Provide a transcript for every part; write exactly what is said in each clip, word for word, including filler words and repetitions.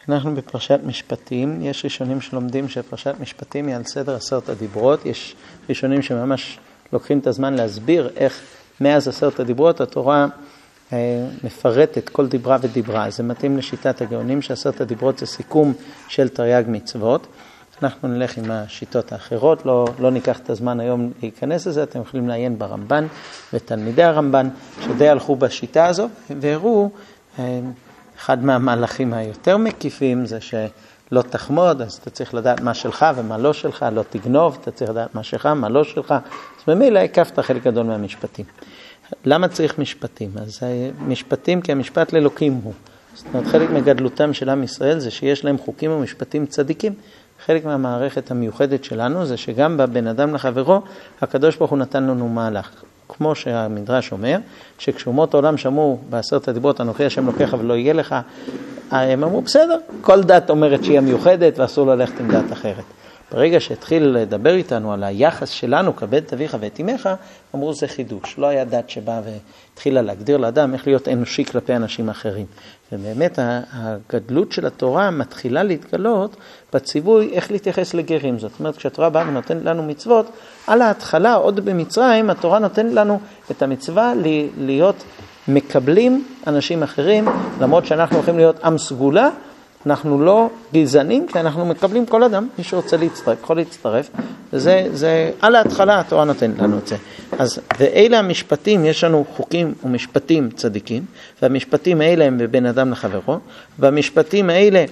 אנחנו בפרשת משפטים, יש ראשונים שלומדים שפרשת משפטים היא על סדר עשרת הדיברות, יש ראשונים שממש לוקחים את הזמן להסביר איך מאז עשרת הדיברות התורה אה, מפרטת כל דיברה ודיברה. זה מתאים לשיטת הגאונים שעשרת הדיברות זה סיכום של תרי"ג מצוות. אנחנו נלך עם השיטות האחרות, לא, לא ניקח את הזמן היום להיכנס לזה, אתם יכולים לעיין ברמב"ן ותלמידי הרמב"ן שדי הלכו בשיטה הזו והראו אה, אחד מהמהלכים היותר מקיפים זה שלא תחמוד, אז אתה צריך לדעת מה שלך ומה לא שלך, לא תגנוב, אתה צריך לדעת מה שלך, מה לא שלך. אז ממילא הקפת חלק גדול מהמשפטים. למה צריך משפטים? אז משפטים כי המשפט לאלוקים הוא. זאת אומרת, חלק מגדלותם של עם ישראל זה שיש להם חוקים ומשפטים צדיקים. חלק מהמערכת המיוחדת שלנו זה שגם בבן אדם לחברו, הקדוש ברוך הוא נתן לנו מהלך. כמו שהמדרש אומר, שכשאומות העולם שמעו בעשרת הדיברות, אנוכי השם לוקח אבל לא יהיה לך, הם אמרו, בסדר, כל דת אומרת שהיא המיוחדת ואסור ללכת עם דת אחרת. ברגע שהתחיל לדבר איתנו על היחס שלנו, כבד את אביך ואת אמך, אמרו זה חידוש. לא היה דת שבאה והתחילה להגדיר לאדם איך להיות אנושי כלפי אנשים אחרים. ובאמת הגדלות של התורה מתחילה להתגלות בציווי איך להתייחס לגרים. זאת אומרת, כשהתורה באה ונותנת לנו מצוות, על ההתחלה, עוד במצרים, התורה נותנת לנו את המצווה להיות מקבלים אנשים אחרים, למרות שאנחנו הולכים להיות עם סגולה, אנחנו לא גזענים, כי אנחנו מקבלים כל אדם, מי שרוצה להצטרף, יכול להצטרף, וזה, זה, על ההתחלה התורה נותנת לנו את זה. אז, ואלה המשפטים, יש לנו חוקים ומשפטים צדיקים, והמשפטים האלה הם בבין אדם לחברו, והמשפטים האלה,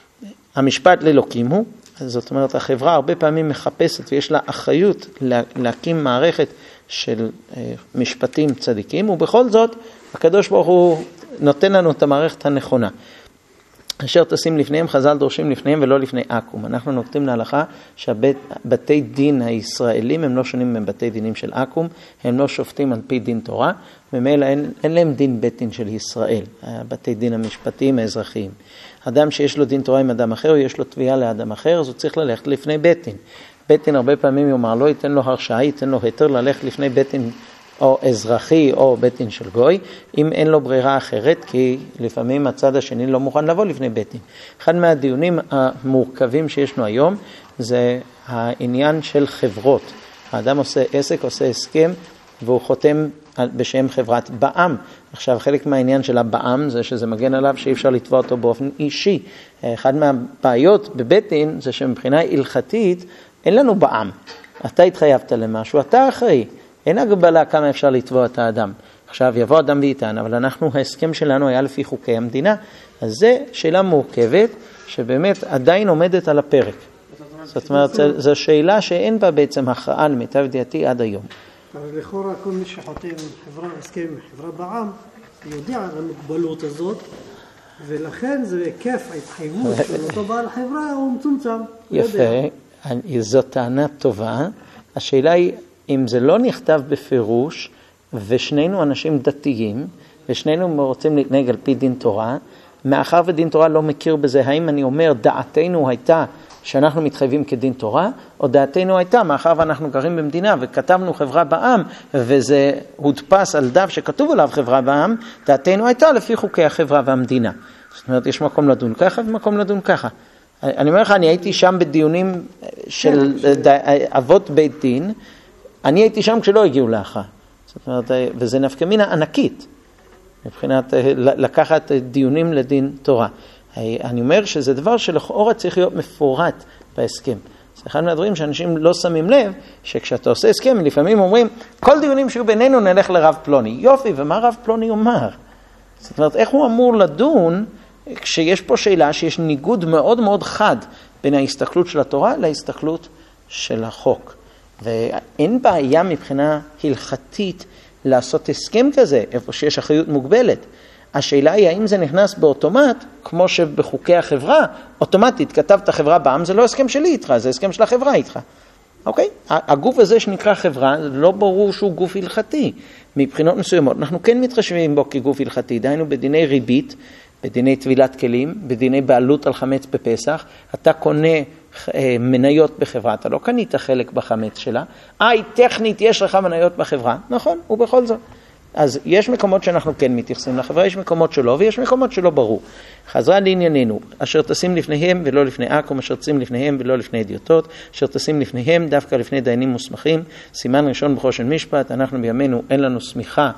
המשפט לאלוקים הוא, זאת אומרת, החברה הרבה פעמים מחפשת, ויש לה אחריות להקים מערכת של משפטים צדיקים, ובכל זאת, הקדוש ברוך הוא נותן לנו את המערכת הנכונה. אשר תשים לפניהם, חז"ל דורשים לפניהם ולא לפני עכו"ם. אנחנו נוקטים להלכה שהבתי דין הישראלים הם לא שונים מבתי דינים של עכו"ם, הם לא שופטים על פי דין תורה, ומילא אין, אין להם דין בית דין של ישראל, הבתי דין המשפטיים האזרחיים. אדם שיש לו דין תורה עם אדם אחר, או יש לו תביעה לאדם אחר, אז הוא צריך ללכת לפני בית דין. בית דין הרבה פעמים יאמר לא ייתן לו הרשאה, ייתן לו היתר ללכת לפני בית דין או אזרחי או בית דין של גוי, אם אין לו ברירה אחרת, כי לפעמים הצד השני לא מוכן לבוא לפני בית דין. אחד מהדיונים המורכבים שישנו היום, זה העניין של חברות. האדם עושה עסק, עושה הסכם, והוא חותם בשם חברת בעם. עכשיו, חלק מהעניין של הבעם זה שזה מגן עליו שאי אפשר לתבוע אותו באופן אישי. אחד מהבעיות בבית דין זה שמבחינה הלכתית אין לנו בעם. אתה התחייבת למשהו, אתה אחראי. אין הגבלה כמה אפשר לתבוע את האדם. עכשיו יבוא אדם ואיתן, אבל אנחנו, ההסכם שלנו היה לפי חוקי המדינה, אז זה שאלה מורכבת, שבאמת עדיין עומדת על הפרק. זאת אומרת, זו שאלה שאין בה בעצם הכרעה למיטב ידיעתי עד היום. אבל לכאורה כל מי שחותם חברה, הסכם עם חברה בעם, יודע על המוגבלות הזאת, ולכן זה היקף ההתחייבות של אותו בעל חברה הוא מצומצם. יפה, זו טענה טובה. השאלה היא, אם זה לא נכתב בפירוש, ושנינו אנשים דתיים, ושנינו רוצים להתנהג על פי דין תורה, מאחר ודין תורה לא מכיר בזה, האם אני אומר דעתנו הייתה שאנחנו מתחייבים כדין תורה, או דעתנו הייתה, מאחר ואנחנו גרים במדינה וכתבנו חברה בעם, וזה הודפס על דף שכתוב עליו חברה בעם, דעתנו הייתה לפי חוקי החברה והמדינה. זאת אומרת, יש מקום לדון ככה ומקום לדון ככה. אני אומר לך, אני הייתי שם בדיונים של אבות בית דין, אני הייתי שם כשלא הגיעו להכרעה. זאת אומרת, וזה נפקא מינה ענקית, מבחינת לקחת דיונים לדין תורה. אני אומר שזה דבר שלכאורה צריך להיות מפורט בהסכם. זה אחד מהדברים שאנשים לא שמים לב, שכשאתה עושה הסכם, לפעמים אומרים, כל דיונים שיהיו בינינו נלך לרב פלוני. יופי, ומה רב פלוני אומר? זאת אומרת, איך הוא אמור לדון כשיש פה שאלה שיש ניגוד מאוד מאוד חד בין ההסתכלות של התורה להסתכלות של החוק. ואין בעיה מבחינה הלכתית לעשות הסכם כזה, איפה שיש אחריות מוגבלת. השאלה היא, האם זה נכנס באוטומט, כמו שבחוקי החברה, אוטומטית כתבת חברה בעם, זה לא הסכם שלי איתך, זה הסכם של החברה איתך. אוקיי? הגוף הזה שנקרא חברה, לא ברור שהוא גוף הלכתי. מבחינות מסוימות, אנחנו כן מתחשבים בו כגוף הלכתי, דהיינו בדיני ריבית, בדיני טבילת כלים, בדיני בעלות על חמץ בפסח, אתה קונה מניות בחברה, אתה לא קנית חלק בחמץ שלה, איי, טכנית יש לך מניות בחברה, נכון, ובכל זאת. אז יש מקומות שאנחנו כן מתייחסים לחברה, יש מקומות שלא, ויש מקומות שלא ברור. חזרה לענייננו, אשר תשים לפניהם ולא לפני עכו"ם, אשר תשים לפניהם ולא לפני אדיוטות, אשר תשים לפניהם דווקא לפני דיינים מוסמכים, סימן ראשון בחושן משפט, אנחנו בימינו אין לנו סמיכה,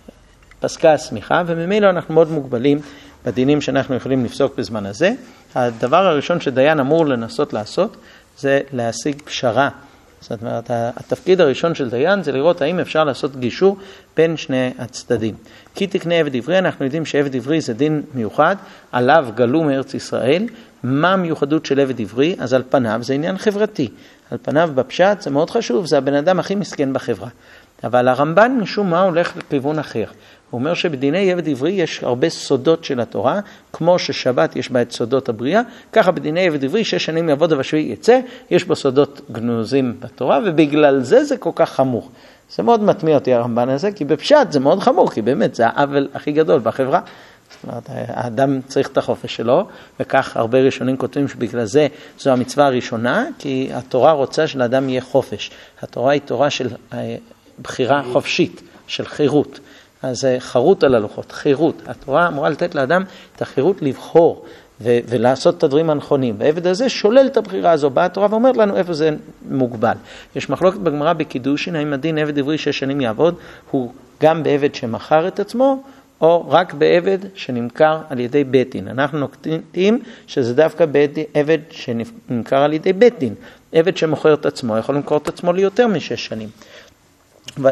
פסקה הסמיכה, וממילא אנחנו מאוד מוגבלים בדינים שאנחנו יכולים לפסוק בזמן הזה. הדבר הראשון שדיין אמור לנסות לעשות, זה להשיג פשרה. זאת אומרת, התפקיד הראשון של דיין זה לראות האם אפשר לעשות גישור בין שני הצדדים. כי תקנה עבד עברי, אנחנו יודעים שעבד עברי זה דין מיוחד, עליו גלו מארץ ישראל. מה המיוחדות של עבד עברי? אז על פניו זה עניין חברתי. על פניו בפשט זה מאוד חשוב, זה הבן אדם הכי מסכן בחברה. אבל הרמב"ן משום מה הולך לכיוון אחר. הוא אומר שבדיני עבד עברי יש הרבה סודות של התורה, כמו ששבת יש בה את סודות הבריאה, ככה בדיני עבד עברי שש שנים יעבוד ושביעי יצא, יש בו סודות גנוזים בתורה, ובגלל זה זה כל כך חמור. זה מאוד מטמיע אותי הרמב"ן הזה, כי בפשט זה מאוד חמור, כי באמת זה העוול הכי גדול בחברה. זאת אומרת, האדם צריך את החופש שלו, וכך הרבה ראשונים כותבים שבגלל זה זו המצווה הראשונה, כי התורה רוצה שלאדם יהיה חופש. התורה היא תורה של בחירה חופשית, של חירות. אז זה חירות על הלוחות, חירות. התורה אמורה לתת לאדם את החירות לבחור ו- ולעשות את הדברים הנכונים. והעבד הזה שולל את הבחירה הזו. באה התורה ואומרת לנו איפה זה מוגבל. יש מחלוקת בגמרא בקידושין, האם הדין עבד עברי שש שנים יעבוד, הוא גם בעבד שמכר את עצמו, או רק בעבד שנמכר על ידי בית דין. אנחנו נוקטים שזה דווקא עבד שנמכר על ידי בית דין. עבד שמוכר את עצמו, יכול למכור את עצמו ליותר משש שנים. ו...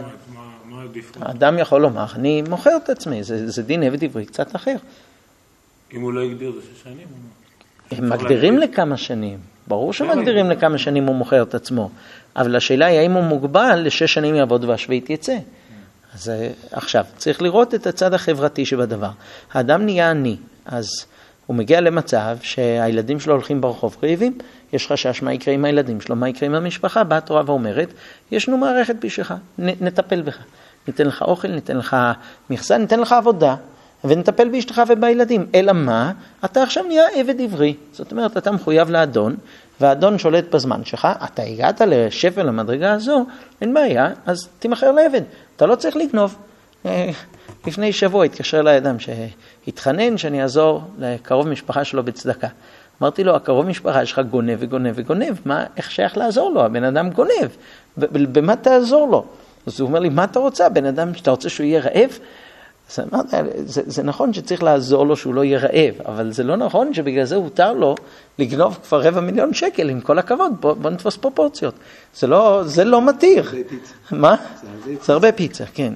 האדם יכול לומר, אני מוכר את עצמי, זה, זה דין עבד עברי קצת אחר. אם הוא לא יגדיר זה שש שנים? הם מגדירים לכמה שנים, ברור שמגדירים לכמה שנים הוא מוכר את עצמו, אבל השאלה היא האם הוא מוגבל לשש שנים יעבוד והשביעית יצא. אז עכשיו, צריך לראות את הצד החברתי שבדבר. האדם נהיה עני, אז הוא מגיע למצב שהילדים שלו הולכים ברחוב רעבים, יש חשש מה יקרה עם הילדים שלו, מה יקרה עם המשפחה, באה התורה ואומרת, ישנו מערכת בשבילך, נטפל בך. ניתן לך אוכל, ניתן לך מכסה, ניתן לך עבודה, ונטפל באשתך ובילדים. אלא מה? אתה עכשיו נהיה עבד עברי. זאת אומרת, אתה מחויב לאדון, והאדון שולט בזמן שלך, אתה הגעת לשפל למדרגה הזו, אין בעיה, אז תמחר לעבד. אתה לא צריך לגנוב. לפני שבוע התקשר לאדם שהתחנן שאני אעזור לקרוב משפחה שלו בצדקה. אמרתי לו, הקרוב משפחה יש לך גונב וגונב וגונב, מה, איך שייך לעזור לו? הבן אדם גונב. במה תעזור לו? אז הוא אומר לי, מה אתה רוצה? בן אדם שאתה רוצה שהוא יהיה רעב? אז אמרתי, זה, זה נכון שצריך לעזור לו שהוא לא יהיה רעב, אבל זה לא נכון שבגלל זה הותר לו לגנוב כבר רבע מיליון שקל, עם כל הכבוד, בוא, בוא נתפוס פרופורציות. זה לא, זה לא מתיר. זה פיצה. מה? זה, זה הרבה פיצה, כן.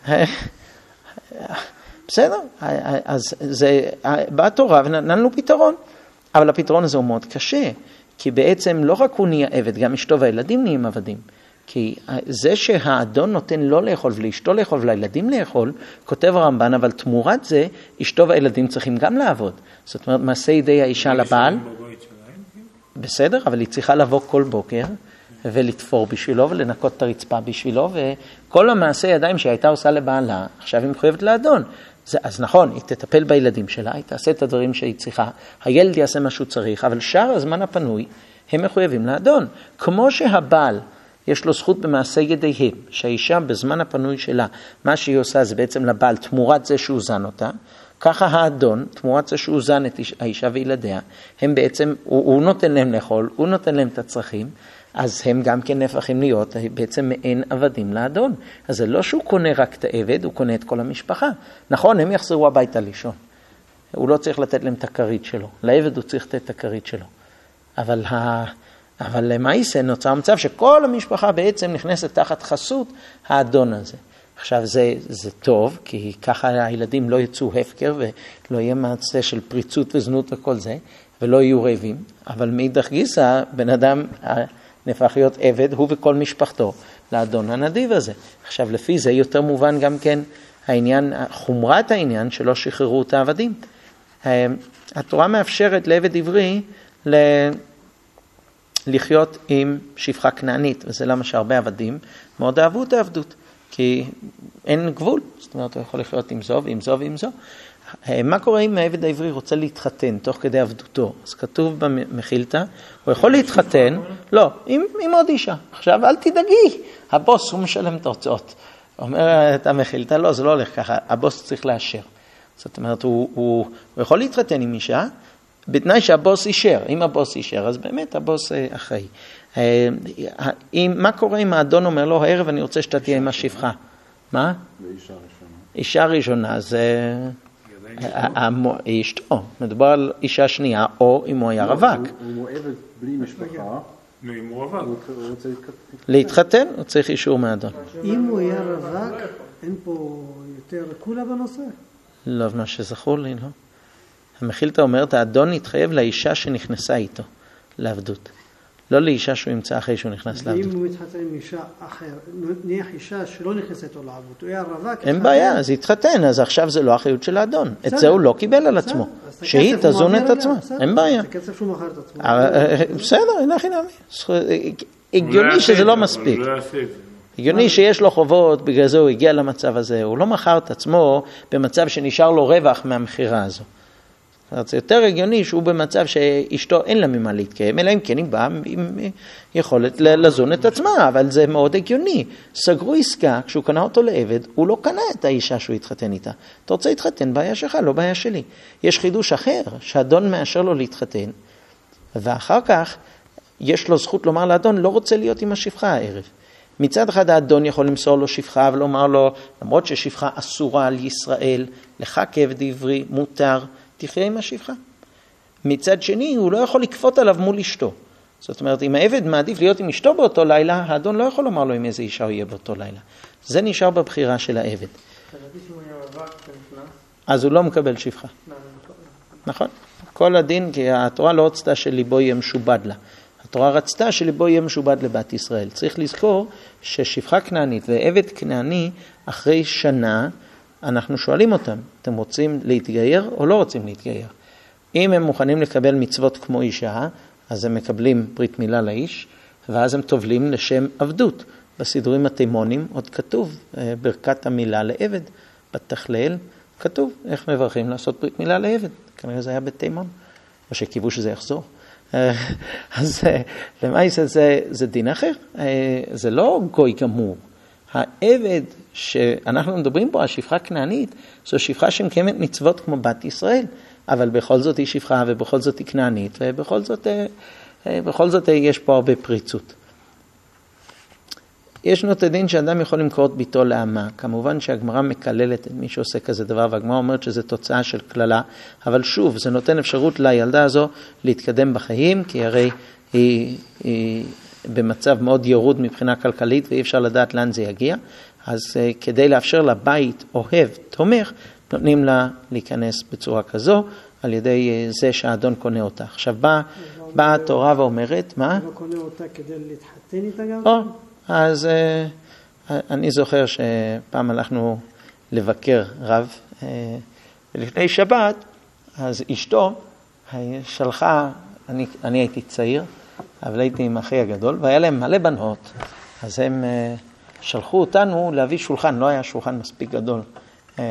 בסדר, אז זה, באה תורה ונתן לו פתרון, אבל הפתרון הזה הוא מאוד קשה, כי בעצם לא רק הוא נהיה עבד, גם אשתו והילדים נהיים עבדים. כי זה שהאדון נותן לא לאכול ולאשתו לאכול ולילדים לאכול, כותב הרמב"ן, אבל תמורת זה, אשתו והילדים צריכים גם לעבוד. זאת אומרת, מעשה ידי האישה לבעל, בסדר, אבל היא צריכה לבוא כל בוקר, ולתפור בשבילו ולנקות את הרצפה בשבילו, וכל המעשה ידיים שהיא הייתה עושה לבעלה, עכשיו היא מחויבת לאדון. זה, אז נכון, היא תטפל בילדים שלה, היא תעשה את הדברים שהיא צריכה, הילד יעשה מה שהוא צריך, אבל שאר הזמן הפנוי, הם מחויבים לאדון. כמו שהבעל, יש לו זכות במעשה ידיהם, שהאישה בזמן הפנוי שלה, מה שהיא עושה זה בעצם לבעל, תמורת זה שהוא זן אותה, ככה האדון, תמורת זה שהוא זן את האישה וילדיה, הם בעצם, הוא, הוא נותן להם לאכול, הוא נותן להם את הצרכים, אז הם גם כן נהפכים להיות בעצם מעין עבדים לאדון. אז זה לא שהוא קונה רק את העבד, הוא קונה את כל המשפחה. נכון, הם יחזרו הביתה לישון. הוא לא צריך לתת להם את הכרית שלו. לעבד הוא צריך לתת את הכרית שלו. אבל, ה... אבל למעשה נוצר מצב שכל המשפחה בעצם נכנסת תחת חסות האדון הזה. עכשיו זה, זה טוב, כי ככה הילדים לא יצאו הפקר ולא יהיה מעשה של פריצות וזנות וכל זה, ולא יהיו רעבים. אבל מאידך גיסא, בן אדם נהפך להיות עבד, הוא וכל משפחתו, לאדון הנדיב הזה. עכשיו, לפי זה יותר מובן גם כן העניין, חומרת העניין שלא שחררו את העבדים. התורה מאפשרת לעבד עברי ל... לחיות עם שפחה כנענית, וזה למה שהרבה עבדים מאוד אהבו את העבדות, כי אין גבול, זאת אומרת, הוא יכול לחיות עם זו ועם זו ועם זו. מה קורה אם העבד העברי רוצה להתחתן תוך כדי עבדותו? אז כתוב במחילתא, הוא יכול להתחתן, לא, עם, עם עוד אישה. עכשיו, אל תדאגי, הבוס הוא משלם את ההוצאות. אומרת המחילתא, לא, זה לא הולך ככה, הבוס צריך לאשר. זאת אומרת, הוא, הוא, הוא יכול להתחתן עם אישה, בתנאי שהבוס אישר. אם הבוס אישר, אז באמת הבוס אחראי. מה קורה אם האדון אומר לו, הערב אני רוצה שאתה תהיה עם השפחה? מה? לאישה ראשונה. אישה ראשונה זה אשתו. מדובר על אישה שנייה, או אם הוא היה רווק. הוא עבד בלי משפחה. אם הוא רווק. הוא רוצה להתחתן, הוא צריך אישור מהאדון. אם הוא היה רווק, אין פה יותר כולה בנושא? לא, מה שזכור לי, לא. המחילתא אומרת, האדון התחייב לאישה שנכנסה איתו, לעבדות. לא לאישה שהוא ימצא אחרי שהוא נכנס לעבדות. ואם הוא מתחתן עם אישה אחר, נניח אישה שלא נכנסת לו לעבדות, הוא היה רווק. אין בעיה, אז התחתן, אז עכשיו זה לא אחריות של האדון. את זה הוא לא קיבל על עצמו. שהיא תזון את עצמה, אין בעיה. זה כסף שהוא מכר את עצמו. בסדר, אין הכי נמי. הגיוני שזה לא מספיק. הוא לא יעשה את זה. הגיוני שיש לו חובות, בגלל זה הוא הגיע למצב הזה. הוא לא מכר את עצמו במצב שנשאר לו רווח מהמחירה הזו. זה יותר הגיוני שהוא במצב שאשתו אין לה ממה להתקיים, אלא אם כן היא באה עם יכולת לזון את עצמה, אבל זה מאוד הגיוני. סגרו עסקה, כשהוא קנה אותו לעבד, הוא לא קנה את האישה שהוא התחתן איתה. אתה רוצה להתחתן, בעיה שלך, לא בעיה שלי. יש חידוש אחר, שהאדון מאשר לו להתחתן, ואחר כך יש לו זכות לומר לאדון, לא רוצה להיות עם השפחה הערב. מצד אחד האדון יכול למסור לו שפחה ולומר לו, למרות ששפחה אסורה על ישראל, לך כעבד עברי מותר, תחיה עם השפחה. מצד שני, הוא לא יכול לקפות עליו מול אשתו. זאת אומרת, אם העבד מעדיף להיות עם אשתו באותו לילה, האדון לא יכול לומר לו עם איזה אישה הוא יהיה באותו לילה. זה נשאר בבחירה של העבד. אז הוא לא מקבל שפחה. נכון? כל הדין, כי התורה לא רצתה שליבו יהיה משובד לה. התורה רצתה שליבו יהיה משובד לבת ישראל. צריך לזכור ששפחה כנענית ועבד כנעני, אחרי שנה, אנחנו שואלים אותם, אתם רוצים להתגייר או לא רוצים להתגייר? אם הם מוכנים לקבל מצוות כמו אישה, אז הם מקבלים ברית מילה לאיש, ואז הם טובלים לשם עבדות. בסידורים התימונים עוד כתוב, ברכת המילה לעבד, בתכלל, כתוב איך מברכים לעשות ברית מילה לעבד. כנראה זה היה בתימון, או שקיוו שזה יחזור. אז למעשה זה, זה דין אחר, זה לא גוי גמור. העבד שאנחנו מדברים בו, השפחה כנענית, זו שפחה שמקיימת מצוות כמו בת ישראל, אבל בכל זאת היא שפחה ובכל זאת היא כנענית, ובכל זאת, בכל זאת יש פה הרבה פריצות. יש נות הדין שאדם יכול למכור את ביתו לאמה. כמובן שהגמרא מקללת את מי שעושה כזה דבר, והגמרא אומרת שזה תוצאה של כללה, אבל שוב, זה נותן אפשרות לילדה הזו להתקדם בחיים, כי הרי היא, היא במצב מאוד ירוד מבחינה כלכלית, ואי אפשר לדעת לאן זה יגיע. אז uh, כדי לאפשר לה בית אוהב, תומך, נותנים לה להיכנס בצורה כזו, על ידי uh, זה שהאדון קונה אותה. עכשיו באה בא התורה ואומרת, מה? לא קונה אותה כדי להתחתן איתה גם? או, אז uh, אני זוכר שפעם הלכנו לבקר רב, uh, ולפני שבת, אז אשתו שלחה, אני, אני הייתי צעיר, אבל הייתי עם אחי הגדול, והיה להם מלא בנות, אז הם uh, שלחו אותנו להביא שולחן, לא היה שולחן מספיק גדול uh,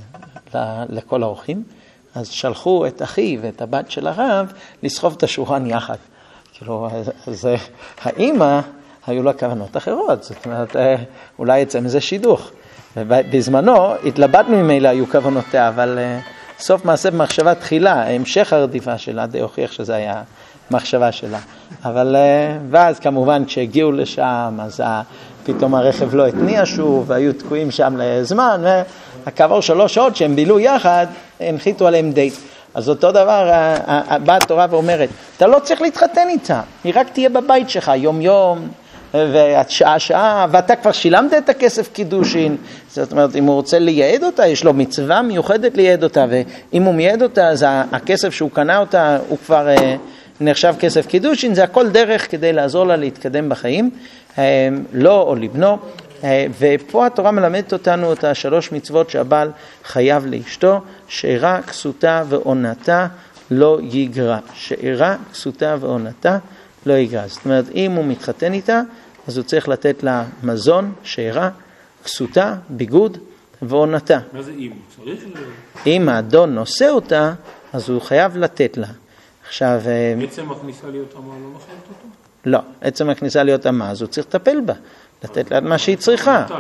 לכל האורחים, אז שלחו את אחי ואת הבת של הרב לסחוב את השולחן יחד. כאילו, אז, אז האמא היו לה כוונות אחרות, זאת אומרת, אולי יצא מזה שידוך. בזמנו התלבטנו אם אלה היו כוונותיה, אבל uh, סוף מעשה במחשבה תחילה, המשך הרדיפה שלה די הוכיח שזה היה מחשבה שלה. אבל, uh, ואז כמובן כשהגיעו לשם, אז פתאום הרכב לא התניע שוב, והיו תקועים שם לזמן, וכעבור שלוש שעות שהם בילו יחד, הנחיתו עליהם דייט. אז אותו דבר, באה התורה ואומרת, אתה לא צריך להתחתן איתה, היא רק תהיה בבית שלך יום יום, ושעה שעה, ואתה כבר שילמת את הכסף קידושין. זאת אומרת, אם הוא רוצה לייעד אותה, יש לו מצווה מיוחדת לייעד אותה, ואם הוא מייעד אותה, אז הכסף שהוא קנה אותה, הוא כבר נחשב כסף קידושין, זה הכל דרך כדי לעזור לה להתקדם בחיים, לא או לבנו. ופה התורה מלמדת אותנו את השלוש מצוות שהבעל חייב לאשתו, שאירה, כסותה ועונתה לא יגרע. שאירה, כסותה ועונתה לא יגרע. זאת אומרת, אם הוא מתחתן איתה, אז הוא צריך לתת לה מזון, שאירה, כסותה, ביגוד ועונתה. מה זה אם? צריך? אם האדון נושא אותה, אז הוא חייב לתת לה. עכשיו... עצם הכניסה להיות אמה לא מחייבת אותו? לא, עצם הכניסה להיות אמה, אז הוא צריך לטפל בה. לתת לה מה שהיא צריכה.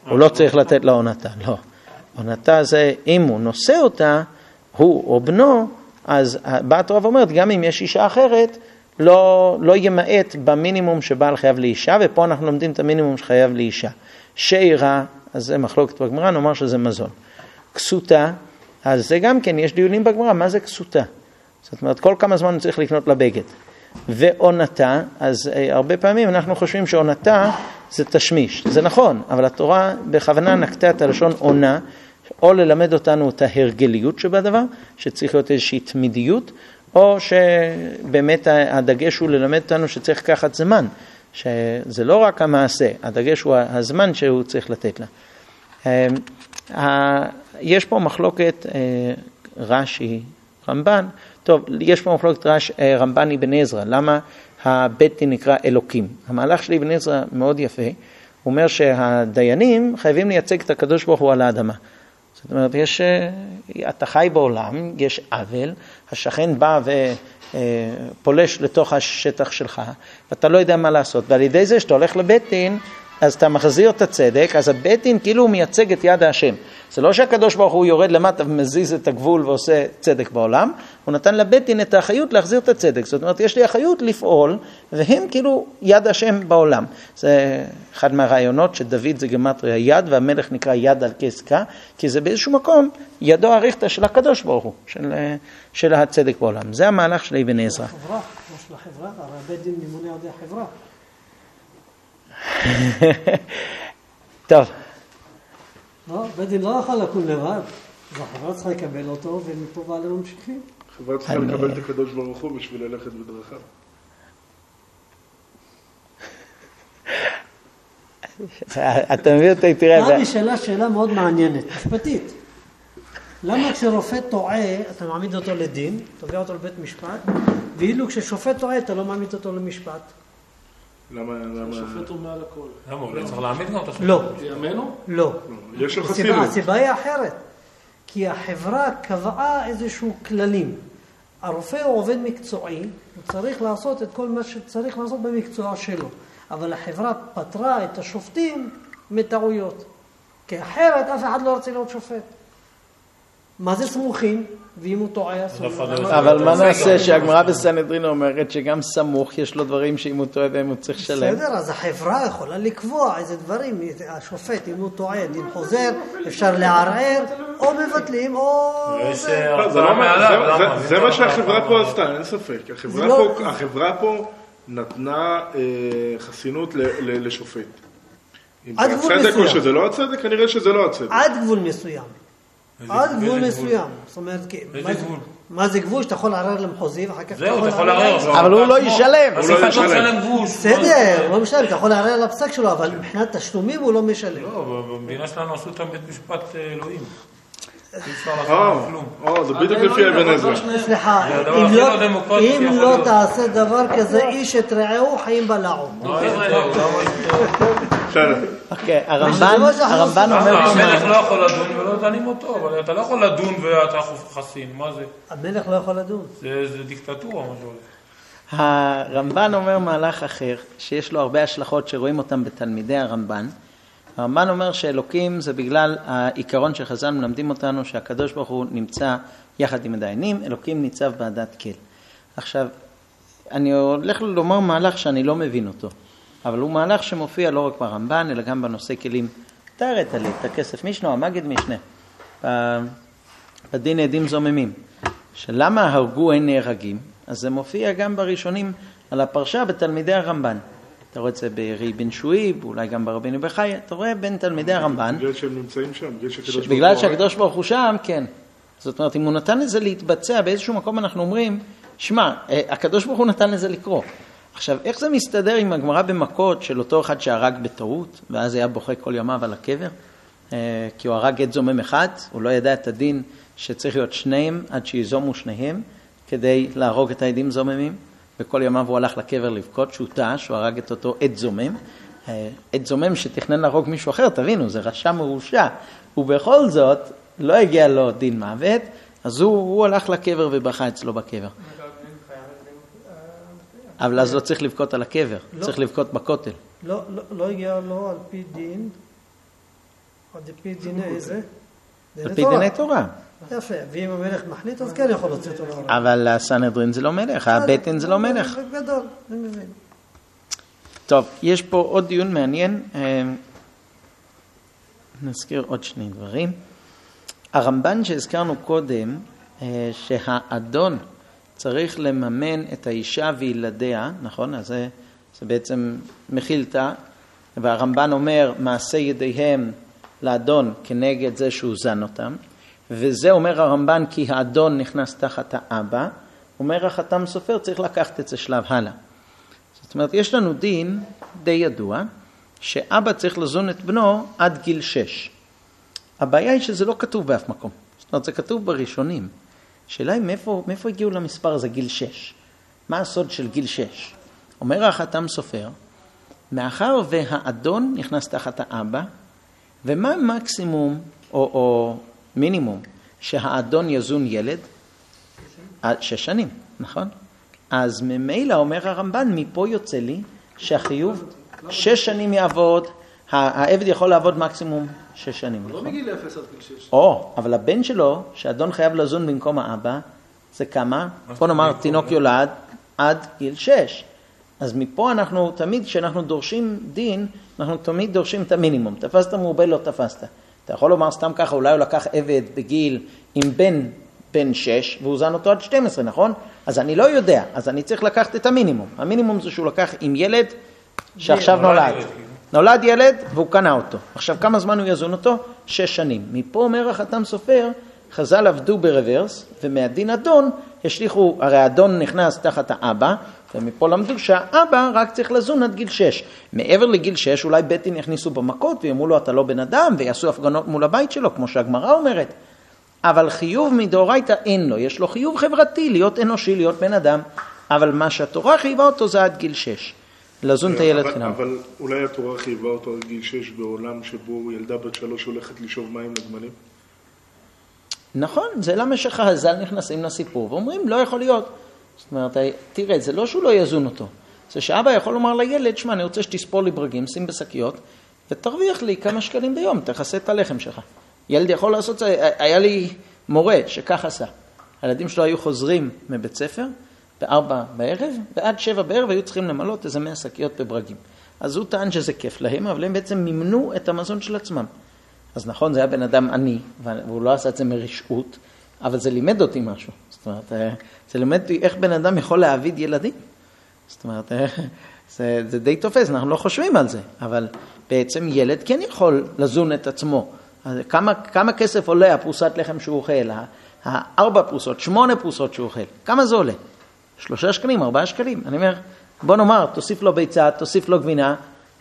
הוא לא צריך לתת לה עונתה, לא. עונתה זה, אם הוא נושא אותה, הוא או בנו, אז בת רב אומרת, גם אם יש אישה אחרת, לא, לא ימעט במינימום שבעל חייב לאישה, ופה אנחנו לומדים את המינימום שחייב לאישה. שירה, אז זה מחלוקת בגמרא, נאמר שזה מזון. כסותה, אז זה גם כן, יש דיונים בגמרא, מה זה כסותה? זאת אומרת, כל כמה זמן צריך לקנות לבגד. ועונתה, אז הרבה פעמים אנחנו חושבים שעונתה זה תשמיש. זה נכון, אבל התורה בכוונה נקטה את הלשון עונה, או ללמד אותנו את ההרגליות שבדבר, שצריך להיות איזושהי תמידיות, או שבאמת הדגש הוא ללמד אותנו שצריך לקחת זמן, שזה לא רק המעשה, הדגש הוא הזמן שהוא צריך לתת לה. יש פה מחלוקת רש"י, רמב"ן, טוב, יש פה מחלוקת רש, רמב"ן אבן עזרא, למה הבית דין נקרא אלוקים? המהלך של אבן עזרא מאוד יפה, הוא אומר שהדיינים חייבים לייצג את הקדוש ברוך הוא על האדמה. זאת אומרת, יש, אתה חי בעולם, יש עוול, השכן בא ופולש לתוך השטח שלך, ואתה לא יודע מה לעשות, ועל ידי זה שאתה הולך לבית דין, אז אתה מחזיר את הצדק, אז הבית דין כאילו הוא מייצג את יד השם. זה לא שהקדוש ברוך הוא יורד למטה ומזיז את הגבול ועושה צדק בעולם, הוא נתן לבית דין את האחריות להחזיר את הצדק. זאת אומרת, יש לי אחריות לפעול, והם כאילו יד השם בעולם. זה אחד מהרעיונות שדוד זה גמטריה יד, והמלך נקרא יד על כסקה, כי זה באיזשהו מקום ידו הריכטה של הקדוש ברוך הוא, של, של הצדק בעולם. זה המהלך של אבן עזרא. החברה, כמו של החברה, הרי הבית דין ממונה על ידי החברה. טוב. לא, בית דין לא יכול לקום לבד. אז החברה צריכה לקבל אותו, ומפה בעלי ממשיכים. החברה צריכה לקבל את הקדוש ברוך הוא בשביל ללכת בדרכיו. אתה מבין אותי, תראה. אני שאלה שאלה מאוד מעניינת, משפטית. למה כשרופא טועה, אתה מעמיד אותו לדין, תובע אותו לבית משפט, ואילו כששופט טועה, אתה לא מעמיד אותו למשפט? למה, למה... השופט הוא מעל הכל. למה? הוא לא צריך להעמיד גם את השופט? לא. יאמנו? לא. יש לו חסינות. הסיבה היא אחרת. כי החברה קבעה איזשהו כללים. הרופא הוא עובד מקצועי, הוא צריך לעשות את כל מה שצריך לעשות במקצוע שלו. אבל החברה פתרה את השופטים מטעויות. כי אחרת אף אחד לא רוצה להיות שופט. מה זה סמוכים? ואם הוא טועה אסור. אבל מה נעשה שהגמרא בסנהדרין אומרת שגם סמוך יש לו דברים שאם הוא טועה והם הוא צריך לשלם? בסדר, אז החברה יכולה לקבוע איזה דברים. השופט, אם הוא טועה, דין חוזר, אפשר לערער, או מבטלים, או... זה מה שהחברה פה עשתה, אין ספק. החברה פה נתנה חסינות לשופט. אם זה הצדק או שזה לא הצדק, כנראה שזה לא הצדק. עד גבול מסוים. עד גבול מסוים. זאת אומרת, מה זה גבול? שאתה יכול לערער למחוזי ואחר כך... זהו, אתה יכול לערער. אבל הוא לא ישלם. הוא לא ישלם גבול. בסדר, הוא לא משלם, אתה יכול לערער על הפסק שלו, אבל מבחינת תשלומים הוא לא משלם. לא, במדינה שלנו עשו אותם בית משפט אלוהים. אי אפשר לעשות כלום. או, זה בדיוק לפי אבן עזרא. סליחה, אם לא תעשה דבר כזה, איש את רעהו חיים בלעו. אוקיי, הרמב"ן אומר... המלך לא יכול לדון ולא דנים אותו, אבל אתה לא יכול לדון ואתה חסין, מה זה? המלך לא יכול לדון. זה דיקטטורה, מה שהולך. הרמב"ן אומר מהלך אחר, שיש לו הרבה השלכות שרואים אותם בתלמידי הרמב"ן. הרמב"ן אומר שאלוקים זה בגלל העיקרון שחז"ל מלמדים אותנו שהקדוש ברוך הוא נמצא יחד עם הדיינים, אלוקים ניצב בעדת כל. עכשיו, אני הולך לומר מהלך שאני לא מבין אותו, אבל הוא מהלך שמופיע לא רק ברמב"ן, אלא גם בנושא כלים. אתה הראית לי את הכסף משנה, המגיד משנה, בדין עדים זוממים, שלמה הרגו אין נהרגים, אז זה מופיע גם בראשונים על הפרשה בתלמידי הרמב"ן. אתה רואה את זה ברי בן שואיב, אולי גם ברבינו בחיי, אתה רואה בין תלמידי הרמב"ן. בגלל שהם נמצאים שם, בגלל שהקדוש ברוך הוא שם, כן. זאת אומרת, אם הוא נתן לזה להתבצע, באיזשהו מקום אנחנו אומרים, שמע, הקדוש ברוך הוא נתן לזה לקרוא. עכשיו, איך זה מסתדר עם הגמרא במכות של אותו אחד שהרג בטעות, ואז היה בוכה כל ימיו על הקבר? כי הוא הרג עד זומם אחד, הוא לא ידע את הדין שצריך להיות שניהם עד שיזומו שניהם, כדי להרוג את העדים זוממים. וכל ימיו הוא הלך לקבר לבכות, שהוא טעה, שהוא הרג את אותו עד זומם. עד זומם שתכנן להרוג מישהו אחר, תבינו, זה רשע מרושע. ובכל זאת, לא הגיע לו דין מוות, אז הוא, הוא הלך לקבר ובכה אצלו בקבר. אבל אז לא צריך לבכות על הקבר, לא. צריך לבכות בכותל. לא, לא, לא הגיע לו על פי דין, על פי דיני איזה? על פי דיני תורה. יפה, ואם המלך מחליט, אז כן יכול להוציא אותו להורג. אבל הסנהדרין זה לא מלך, הבטן זה לא מלך. גדול, אני מבין. טוב, יש פה עוד דיון מעניין. נזכיר עוד שני דברים. הרמב"ן שהזכרנו קודם, שהאדון צריך לממן את האישה וילדיה, נכון? אז זה, זה בעצם מחילתא, והרמב"ן אומר מעשה ידיהם לאדון כנגד זה שהוא זן אותם, וזה אומר הרמב"ן כי האדון נכנס תחת האבא, אומר החתם סופר צריך לקחת את זה שלב הלאה. זאת אומרת, יש לנו דין די ידוע, שאבא צריך לזון את בנו עד גיל שש. הבעיה היא שזה לא כתוב באף מקום. זאת אומרת, זה כתוב בראשונים. שאלה היא מאיפה, מאיפה הגיעו למספר הזה גיל שש? מה הסוד של גיל שש? אומר החתם סופר, מאחר והאדון נכנס תחת האבא, ומה מקסימום או, או מינימום שהאדון יזון ילד? שש שנים, נכון? אז ממילא אומר הרמב"ן, מפה יוצא לי שהחיוב שש שנים יעבוד, העבד יכול לעבוד מקסימום שש שנים. לא מגיל אפס עד גיל שש. או, אבל הבן שלו, שהאדון חייב לזון במקום האבא, זה כמה? בוא נאמר, תינוק יולד עד גיל שש. אז מפה אנחנו תמיד, כשאנחנו דורשים דין, אנחנו תמיד דורשים את המינימום. תפסת מרובה, לא תפסת. אתה יכול לומר סתם ככה, אולי הוא לקח עבד בגיל עם בן, בן שש, והוא זן אותו עד שתים עשרה, נכון? אז אני לא יודע, אז אני צריך לקחת את המינימום. המינימום זה שהוא לקח עם ילד שעכשיו נולד. נולד ילד והוא קנה אותו. עכשיו כמה זמן הוא יזון אותו? שש שנים. מפה אומר החתם סופר, חז"ל עבדו ברוורס, ומהדין אדון השליחו, הרי האדון נכנס תחת האבא, ומפה למדו שהאבא רק צריך לזון עד גיל שש. מעבר לגיל שש אולי בית דין יכניסו במכות ויאמרו לו אתה לא בן אדם, ויעשו הפגנות מול הבית שלו, כמו שהגמרא אומרת. אבל חיוב מדאורייתא אין לו, יש לו חיוב חברתי, להיות אנושי, להיות בן אדם, אבל מה שהתורה חייבה אותו זה עד גיל שש. לזון את הילד חינם. אבל אולי התורה חייבה אותו עד גיל שש בעולם שבו ילדה בת שלוש הולכת לשאוב מים לגמלים? נכון, זה למה שחז"ל נכנסים לסיפור ואומרים לא יכול להיות. זאת אומרת, תראה, זה לא שהוא לא יזון אותו, זה שאבא יכול לומר לילד, שמע, אני רוצה שתספור לי ברגים, שים בשקיות, ותרוויח לי כמה שקלים ביום, תכסה את הלחם שלך. ילד יכול לעשות זה, היה לי מורה שכך עשה. הילדים שלו היו חוזרים מבית ספר, בארבע בערב, ועד שבע בערב היו צריכים למלות איזה מאה שקיות בברגים. אז הוא טען שזה כיף להם, אבל הם בעצם מימנו את המזון של עצמם. אז נכון, זה היה בן אדם עני, והוא לא עשה את זה מרשעות, אבל זה לימד אותי משהו. זאת אומרת, זה לימד אותי איך בן אדם יכול להעביד ילדים. זאת אומרת, זה, זה די תופס, אנחנו לא חושבים על זה, אבל בעצם ילד כן יכול לזון את עצמו. אז כמה, כמה כסף עולה הפרוסת לחם שהוא אוכל, הארבע פרוסות, שמונה פרוסות שהוא אוכל, כמה זה עולה? שלושה שקלים, ארבעה שקלים. אני אומר, בוא נאמר, תוסיף לו ביצה, תוסיף לו גבינה,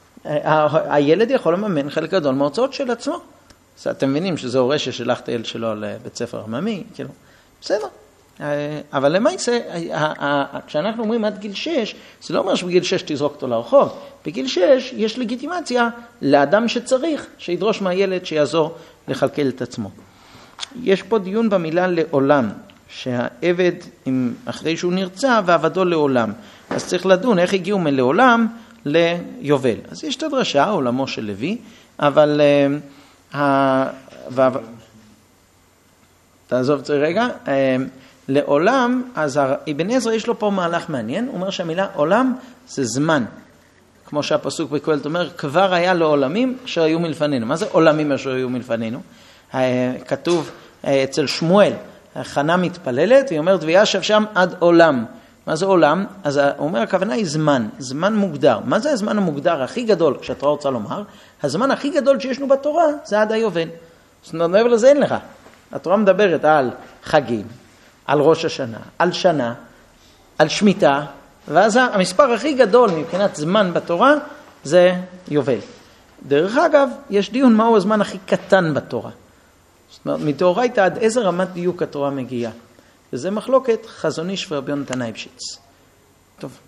הילד יכול לממן חלק גדול מההוצאות של עצמו. אז אתם מבינים שזה הורה ששלח את הילד שלו לבית ספר עממי, כאילו, בסדר. אבל למעשה, כשאנחנו אומרים עד גיל שש, זה לא אומר שבגיל שש תזרוק אותו לרחוב. בגיל שש יש לגיטימציה לאדם שצריך, שידרוש מהילד שיעזור לכלכל את עצמו. יש פה דיון במילה לעולם, שהעבד, אחרי שהוא נרצה, ועבדו לעולם. אז צריך לדון איך הגיעו מלעולם ליובל. אז יש את הדרשה, עולמו של לוי, אבל... תעזוב את זה רגע. לעולם, אז אבן עזרא יש לו פה מהלך מעניין, הוא אומר שהמילה עולם זה זמן. כמו שהפסוק בקהלת אומר, כבר היה לעולמים אשר היו מלפנינו. מה זה עולמים אשר היו מלפנינו? כתוב אצל שמואל, חנה מתפללת, והיא אומרת, וישב שם עד עולם. מה זה עולם? אז הוא אומר, הכוונה היא זמן, זמן מוגדר. מה זה הזמן המוגדר הכי גדול, כשאתה רוצה לומר? הזמן הכי גדול שישנו בתורה זה עד היובל. זאת אומרת, מעבר לזה אין לך. התורה מדברת על חגים, על ראש השנה, על שנה, על שמיטה, ואז המספר הכי גדול מבחינת זמן בתורה זה יובל. דרך אגב, יש דיון מהו הזמן הכי קטן בתורה. זאת אומרת, מדאורייתא עד איזה רמת דיוק התורה מגיעה. וזה מחלוקת חזון איש ורבי יונתן אייבשיץ. טוב.